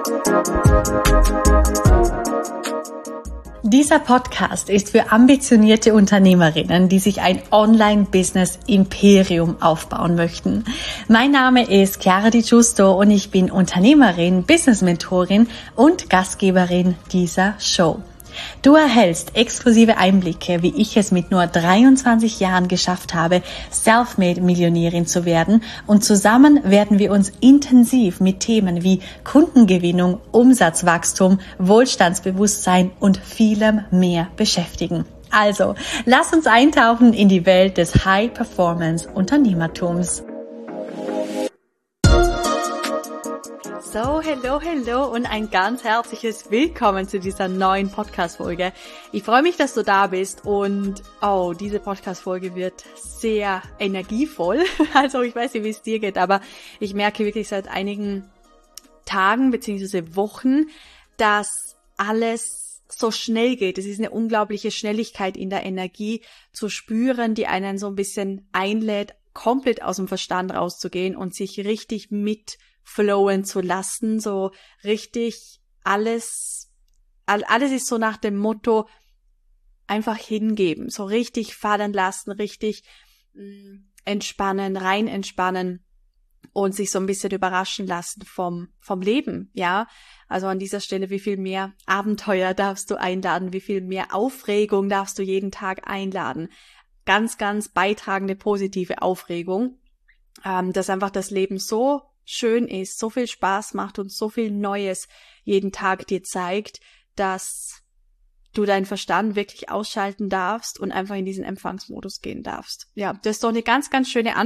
Dieser Podcast ist für ambitionierte Unternehmerinnen, die sich ein Online-Business-Imperium aufbauen möchten. Mein Name ist Chiara Di Giusto und ich bin Unternehmerin, Business-Mentorin und Gastgeberin dieser Show. Du erhältst exklusive Einblicke, wie ich es mit nur 23 Jahren geschafft habe, Selfmade-Millionärin zu werden, und zusammen werden wir uns intensiv mit Themen wie Kundengewinnung, Umsatzwachstum, Wohlstandsbewusstsein und vielem mehr beschäftigen. Also, lass uns eintauchen in die Welt des High-Performance-Unternehmertums. So, hello und ein ganz herzliches Willkommen zu dieser neuen Podcast-Folge. Ich freue mich, dass du da bist und diese Podcast-Folge wird sehr energievoll. Also ich weiß nicht, wie es dir geht, aber ich merke wirklich seit einigen Tagen bzw. Wochen, dass alles so schnell geht. Es ist eine unglaubliche Schnelligkeit in der Energie zu spüren, die einen so ein bisschen einlädt, komplett aus dem Verstand rauszugehen und sich richtig mitflowen zu lassen, so richtig alles ist so nach dem Motto einfach hingeben, so richtig fallen lassen, richtig entspannen, rein entspannen und sich so ein bisschen überraschen lassen vom Leben, ja. Also an dieser Stelle, wie viel mehr Abenteuer darfst du einladen, wie viel mehr Aufregung darfst du jeden Tag einladen. Ganz, ganz beitragende, positive Aufregung, dass einfach das Leben so schön ist, so viel Spaß macht und so viel Neues jeden Tag dir zeigt, dass du deinen Verstand wirklich ausschalten darfst und einfach in diesen Empfangsmodus gehen darfst. Ja, das ist doch eine ganz, ganz schöne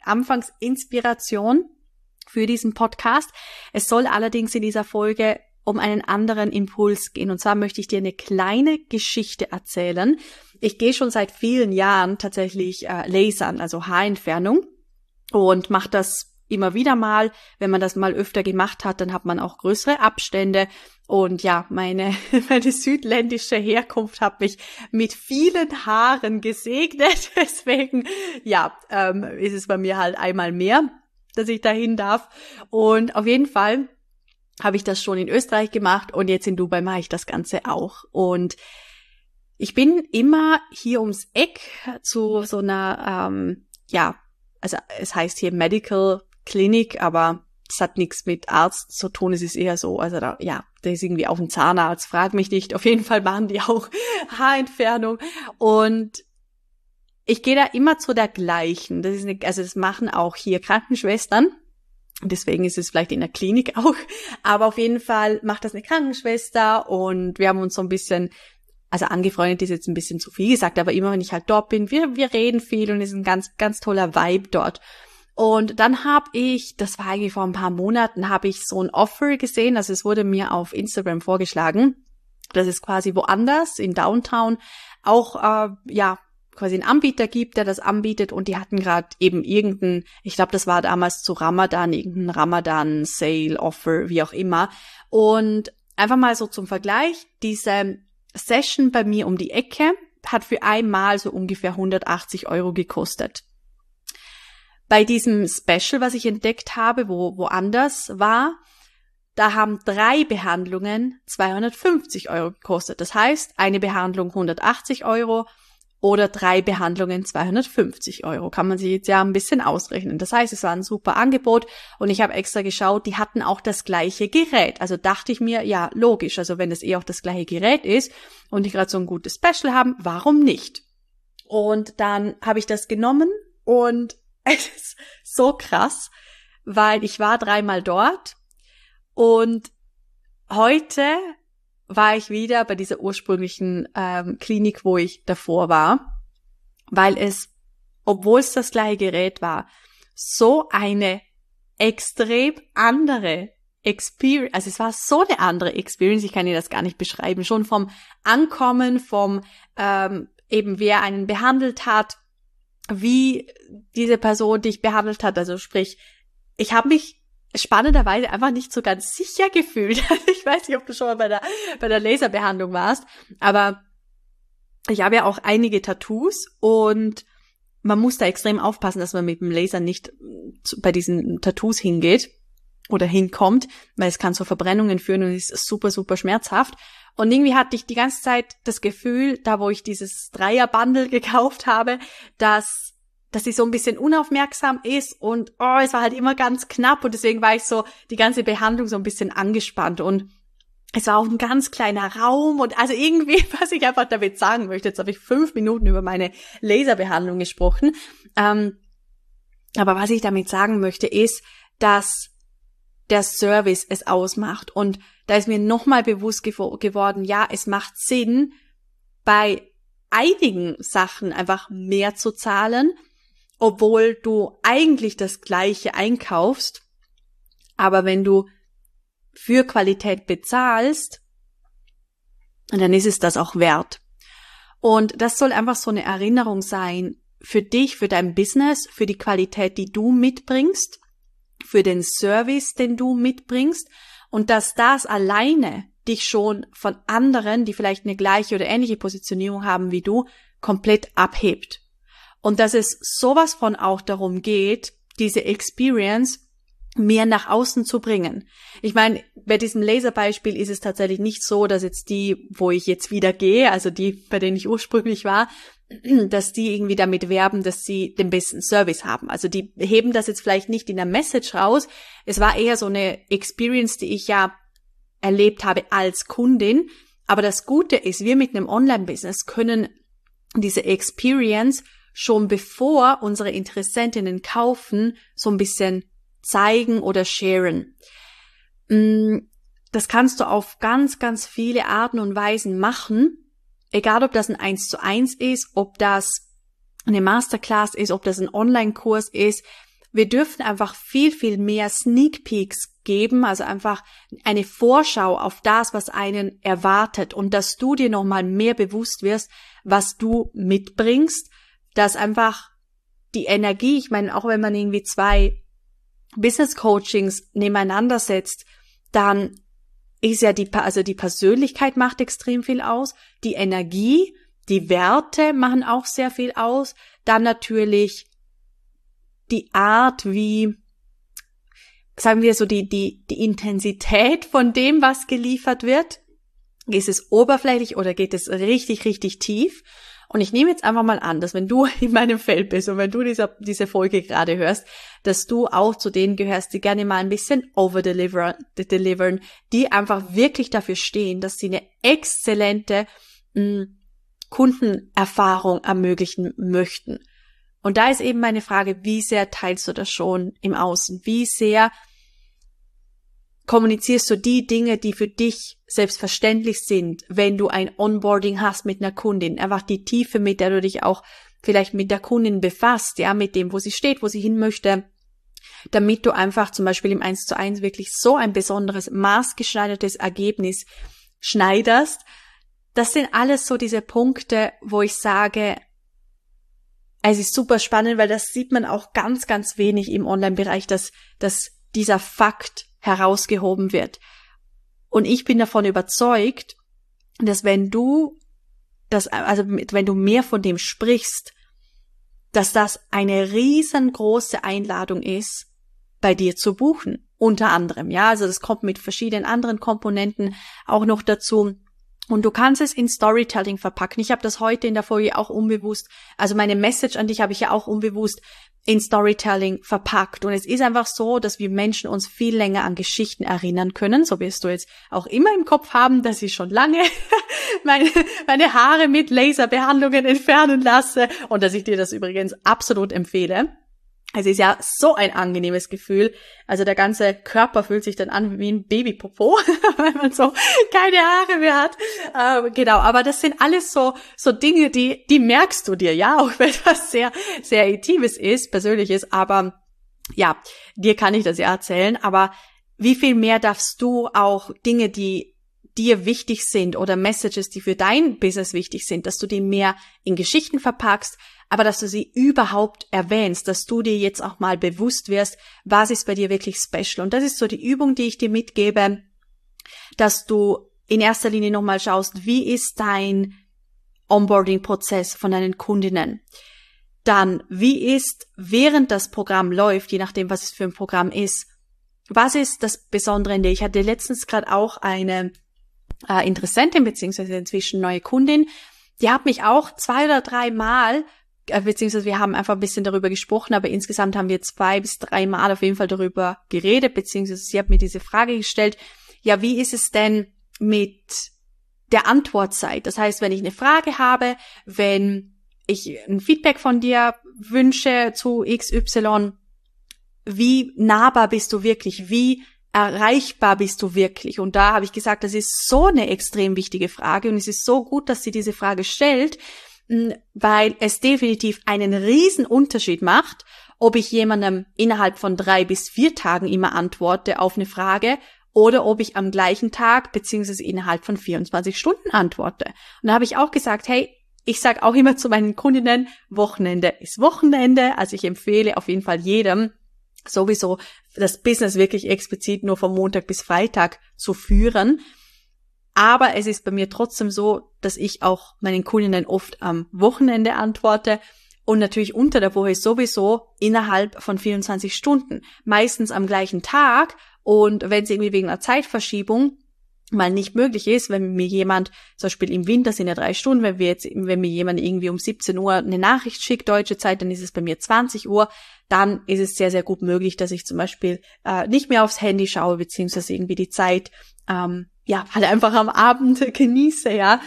Anfangsinspiration für diesen Podcast. Es soll allerdings in dieser Folge um einen anderen Impuls gehen. Und zwar möchte ich dir eine kleine Geschichte erzählen. Ich gehe schon seit vielen Jahren tatsächlich lasern, also Haarentfernung, und mache das immer wieder mal. Wenn man das mal öfter gemacht hat, dann hat man auch größere Abstände. Und ja, meine südländische Herkunft hat mich mit vielen Haaren gesegnet. Deswegen, ist es bei mir halt einmal mehr, dass ich dahin darf. Und auf jeden Fall habe ich das schon in Österreich gemacht und jetzt in Dubai mache ich das Ganze auch. Und ich bin immer hier ums Eck zu so einer, also es heißt hier Medical Clinic, aber es hat nichts mit Arzt zu tun, es ist eher so, also der ist irgendwie auf dem Zahnarzt, frag mich nicht, auf jeden Fall machen die auch Haarentfernung und ich gehe da immer zu der gleichen, das machen auch hier Krankenschwestern. Deswegen ist es vielleicht in der Klinik auch, aber auf jeden Fall macht das eine Krankenschwester und wir haben uns so ein bisschen, also angefreundet ist jetzt ein bisschen zu viel gesagt, aber immer wenn ich halt dort bin, wir reden viel und es ist ein ganz, ganz toller Vibe dort. Und dann habe ich, das war eigentlich vor ein paar Monaten, habe ich so ein Offer gesehen, also es wurde mir auf Instagram vorgeschlagen, dass es quasi woanders in Downtown auch, quasi einen Anbieter gibt, der das anbietet und die hatten gerade eben ich glaube, das war damals zu Ramadan, irgendein Ramadan-Sale-Offer, wie auch immer. Und einfach mal so zum Vergleich, diese Session bei mir um die Ecke hat für einmal so ungefähr 180 € gekostet. Bei diesem Special, was ich entdeckt habe, wo woanders war, da haben 3 Behandlungen 250 € gekostet. Das heißt, eine Behandlung 180 € oder 3 Behandlungen 250 €. Kann man sich jetzt ja ein bisschen ausrechnen. Das heißt, es war ein super Angebot und ich habe extra geschaut, die hatten auch das gleiche Gerät. Also dachte ich mir, ja, logisch, also wenn es auch das gleiche Gerät ist und die gerade so ein gutes Special haben, warum nicht? Und dann habe ich das genommen und es ist so krass, weil ich war 3-mal dort und heute war ich wieder bei dieser ursprünglichen Klinik, wo ich davor war, weil es, obwohl es das gleiche Gerät war, so eine extrem andere Experience, also es war so eine andere Experience, ich kann dir das gar nicht beschreiben, schon vom Ankommen, vom eben wer einen behandelt hat, wie diese Person dich behandelt hat, also sprich, ich habe mich spannenderweise einfach nicht so ganz sicher gefühlt. Ich weiß nicht, ob du schon mal bei der Laserbehandlung warst, aber ich habe ja auch einige Tattoos und man muss da extrem aufpassen, dass man mit dem Laser nicht bei diesen Tattoos hingeht. oder hinkommt, weil es kann zu Verbrennungen führen und ist super, super schmerzhaft. Und irgendwie hatte ich die ganze Zeit das Gefühl, da wo ich dieses Dreier-Bundle gekauft habe, dass sie so ein bisschen unaufmerksam ist und es war halt immer ganz knapp und deswegen war ich so die ganze Behandlung so ein bisschen angespannt und es war auch ein ganz kleiner Raum und also irgendwie, was ich einfach damit sagen möchte, jetzt habe ich 5 Minuten über meine Laserbehandlung gesprochen, aber was ich damit sagen möchte ist, dass der Service es ausmacht und da ist mir nochmal bewusst geworden, ja, es macht Sinn, bei einigen Sachen einfach mehr zu zahlen, obwohl du eigentlich das Gleiche einkaufst, aber wenn du für Qualität bezahlst, dann ist es das auch wert. Und das soll einfach so eine Erinnerung sein für dich, für dein Business, für die Qualität, die du mitbringst, für den Service, den du mitbringst und dass das alleine dich schon von anderen, die vielleicht eine gleiche oder ähnliche Positionierung haben wie du, komplett abhebt. Und dass es sowas von auch darum geht, diese Experience mehr nach außen zu bringen. Ich meine, bei diesem Laserbeispiel ist es tatsächlich nicht so, dass jetzt die, wo ich jetzt wieder gehe, also die, bei denen ich ursprünglich war, dass die irgendwie damit werben, dass sie den besten Service haben. Also die heben das jetzt vielleicht nicht in der Message raus. Es war eher so eine Experience, die ich ja erlebt habe als Kundin. Aber das Gute ist, wir mit einem Online-Business können diese Experience schon bevor unsere Interessentinnen kaufen, so ein bisschen zeigen oder sharen. Das kannst du auf ganz, ganz viele Arten und Weisen machen, egal ob das ein 1:1 ist, ob das eine Masterclass ist, ob das ein Online-Kurs ist. Wir dürfen einfach viel, viel mehr Sneak Peeks geben, also einfach eine Vorschau auf das, was einen erwartet und dass du dir nochmal mehr bewusst wirst, was du mitbringst, dass einfach die Energie, ich meine, auch wenn man irgendwie 2 Business Coachings nebeneinander setzt, dann ist ja die Persönlichkeit macht extrem viel aus, die Energie, die Werte machen auch sehr viel aus, dann natürlich die Art, wie, sagen wir so, die Intensität von dem, was geliefert wird. Ist es oberflächlich oder geht es richtig, richtig tief? Und ich nehme jetzt einfach mal an, dass wenn du in meinem Feld bist und wenn du diese Folge gerade hörst, dass du auch zu denen gehörst, die gerne mal ein bisschen overdelivern, die einfach wirklich dafür stehen, dass sie eine exzellente Kundenerfahrung ermöglichen möchten. Und da ist eben meine Frage, wie sehr teilst du das schon im Außen? Wie sehr kommunizierst du die Dinge, die für dich selbstverständlich sind, wenn du ein Onboarding hast mit einer Kundin? Einfach die Tiefe, mit der du dich auch vielleicht mit der Kundin befasst, ja, mit dem, wo sie steht, wo sie hin möchte, damit du einfach zum Beispiel im 1:1 wirklich so ein besonderes, maßgeschneidertes Ergebnis schneiderst. Das sind alles so diese Punkte, wo ich sage, es ist super spannend, weil das sieht man auch ganz, ganz wenig im Online-Bereich, dass dieser Fakt herausgehoben wird. Und ich bin davon überzeugt, dass wenn du mehr von dem sprichst, dass das eine riesengroße Einladung ist, bei dir zu buchen. Unter anderem, ja, also das kommt mit verschiedenen anderen Komponenten auch noch dazu. Und du kannst es in Storytelling verpacken. Ich habe das heute in der Folge auch unbewusst, also meine Message an dich habe ich ja auch unbewusst in Storytelling verpackt. Und es ist einfach so, dass wir Menschen uns viel länger an Geschichten erinnern können. So wirst du jetzt auch immer im Kopf haben, dass ich schon lange meine Haare mit Laserbehandlungen entfernen lasse und dass ich dir das übrigens absolut empfehle. Es ist ja so ein angenehmes Gefühl. Also der ganze Körper fühlt sich dann an wie ein Babypopo, weil man so keine Haare mehr hat. Genau, aber das sind alles so Dinge, die merkst du dir, ja, auch wenn das sehr, sehr Intimes ist, Persönliches. Aber ja, dir kann ich das ja erzählen. Aber wie viel mehr darfst du auch Dinge, die dir wichtig sind oder Messages, die für dein Business wichtig sind, dass du die mehr in Geschichten verpackst, aber dass du sie überhaupt erwähnst, dass du dir jetzt auch mal bewusst wirst, was ist bei dir wirklich special. Und das ist so die Übung, die ich dir mitgebe, dass du in erster Linie nochmal schaust, wie ist dein Onboarding-Prozess von deinen Kundinnen. Dann, wie ist, während das Programm läuft, je nachdem, was es für ein Programm ist, was ist das Besondere in dir? Ich hatte letztens gerade auch eine Interessentin, beziehungsweise inzwischen neue Kundin, die hat mich auch 2 oder 3 Mal, beziehungsweise wir haben einfach ein bisschen darüber gesprochen, aber insgesamt haben wir 2 bis 3 Mal auf jeden Fall darüber geredet, beziehungsweise sie hat mir diese Frage gestellt, ja, wie ist es denn mit der Antwortzeit? Das heißt, wenn ich eine Frage habe, wenn ich ein Feedback von dir wünsche zu XY, wie nahbar bist du wirklich? Wie erreichbar bist du wirklich? Und da habe ich gesagt, das ist so eine extrem wichtige Frage und es ist so gut, dass sie diese Frage stellt, weil es definitiv einen riesen Unterschied macht, ob ich jemandem innerhalb von 3 bis 4 Tagen immer antworte auf eine Frage oder ob ich am gleichen Tag beziehungsweise innerhalb von 24 Stunden antworte. Und da habe ich auch gesagt, hey, ich sage auch immer zu meinen Kundinnen, Wochenende ist Wochenende. Also ich empfehle auf jeden Fall jedem, sowieso das Business wirklich explizit nur von Montag bis Freitag zu führen. Aber es ist bei mir trotzdem so, dass ich auch meinen Kundinnen oft am Wochenende antworte und natürlich unter der Woche sowieso innerhalb von 24 Stunden. Meistens am gleichen Tag und wenn es irgendwie wegen einer Zeitverschiebung mal nicht möglich ist, wenn mir jemand, zum Beispiel im Winter sind ja 3 Stunden, wenn mir jemand irgendwie um 17 Uhr eine Nachricht schickt, deutsche Zeit, dann ist es bei mir 20 Uhr, dann ist es sehr, sehr gut möglich, dass ich zum Beispiel nicht mehr aufs Handy schaue, beziehungsweise irgendwie die Zeit, halt einfach am Abend genieße, ja.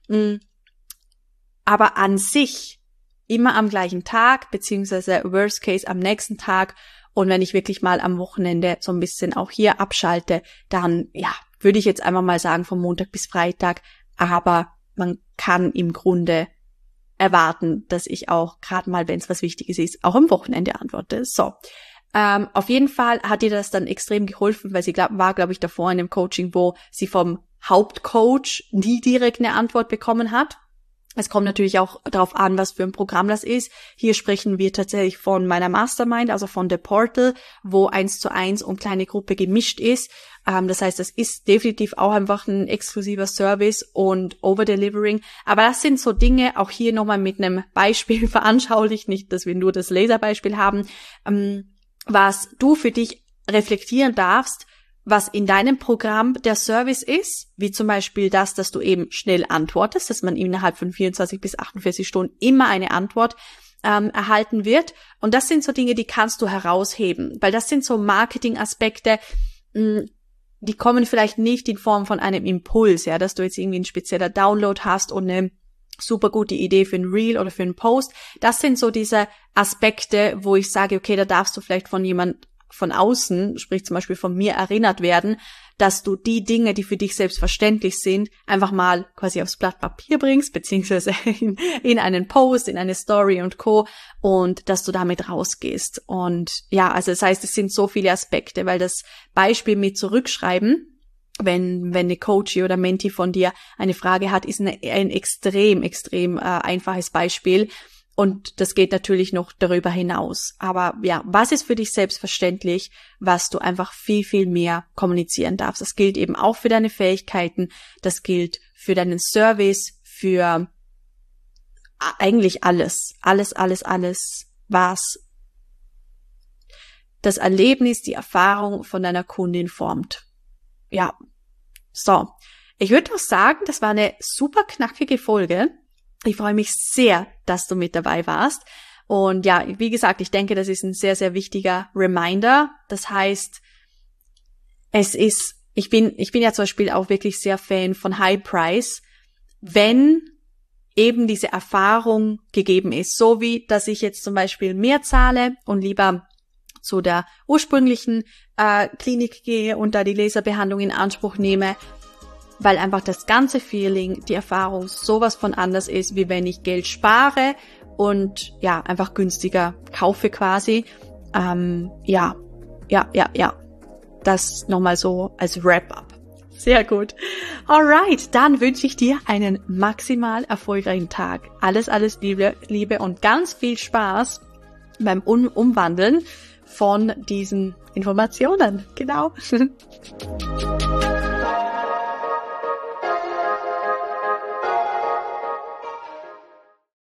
Aber an sich immer am gleichen Tag, beziehungsweise worst case am nächsten Tag und wenn ich wirklich mal am Wochenende so ein bisschen auch hier abschalte, dann, würde ich jetzt einfach mal sagen, von Montag bis Freitag, aber man kann im Grunde erwarten, dass ich auch, gerade mal, wenn es was Wichtiges ist, auch am Wochenende antworte. So, auf jeden Fall hat ihr das dann extrem geholfen, weil sie war, glaube ich, davor in einem Coaching, wo sie vom Hauptcoach nie direkt eine Antwort bekommen hat. Es kommt natürlich auch darauf an, was für ein Programm das ist. Hier sprechen wir tatsächlich von meiner Mastermind, also von The Portal, wo 1:1 und kleine Gruppe gemischt ist. Das heißt, das ist definitiv auch einfach ein exklusiver Service und Overdelivering. Aber das sind so Dinge, auch hier nochmal mit einem Beispiel veranschaulicht, nicht, dass wir nur das Laserbeispiel haben, was du für dich reflektieren darfst, was in deinem Programm der Service ist, wie zum Beispiel das, dass du eben schnell antwortest, dass man innerhalb von 24 bis 48 Stunden immer eine Antwort erhalten wird. Und das sind so Dinge, die kannst du herausheben, weil das sind so Marketing-Aspekte, die kommen vielleicht nicht in Form von einem Impuls, ja, dass du jetzt irgendwie ein spezieller Download hast und eine super gute Idee für ein Reel oder für einen Post. Das sind so diese Aspekte, wo ich sage, okay, da darfst du vielleicht von jemand von außen, sprich zum Beispiel von mir, erinnert werden, dass du die Dinge, die für dich selbstverständlich sind, einfach mal quasi aufs Blatt Papier bringst, beziehungsweise in einen Post, in eine Story und Co. und dass du damit rausgehst. Und ja, also das heißt, es sind so viele Aspekte, weil das Beispiel mit zurückschreiben, wenn eine Coachie oder Mentee von dir eine Frage hat, ist ein extrem einfaches Beispiel. Und das geht natürlich noch darüber hinaus. Aber ja, was ist für dich selbstverständlich, was du einfach viel, viel mehr kommunizieren darfst? Das gilt eben auch für deine Fähigkeiten, das gilt für deinen Service, für eigentlich alles, was das Erlebnis, die Erfahrung von deiner Kundin formt. Ja, so. Ich würde auch sagen, das war eine super knackige Folge. Ich freue mich sehr, dass du mit dabei warst. Und ja, wie gesagt, ich denke, das ist ein sehr, sehr wichtiger Reminder. Das heißt, ich bin ja zum Beispiel auch wirklich sehr Fan von High Price, wenn eben diese Erfahrung gegeben ist. So wie, dass ich jetzt zum Beispiel mehr zahle und lieber zu der ursprünglichen Klinik gehe und da die Laserbehandlung in Anspruch nehme, weil einfach das ganze Feeling, die Erfahrung sowas von anders ist, wie wenn ich Geld spare und ja, einfach günstiger kaufe quasi. Ja. Das nochmal so als Wrap-up. Sehr gut. Alright, dann wünsche ich dir einen maximal erfolgreichen Tag. Alles Liebe und ganz viel Spaß beim Umwandeln von diesen Informationen. Genau.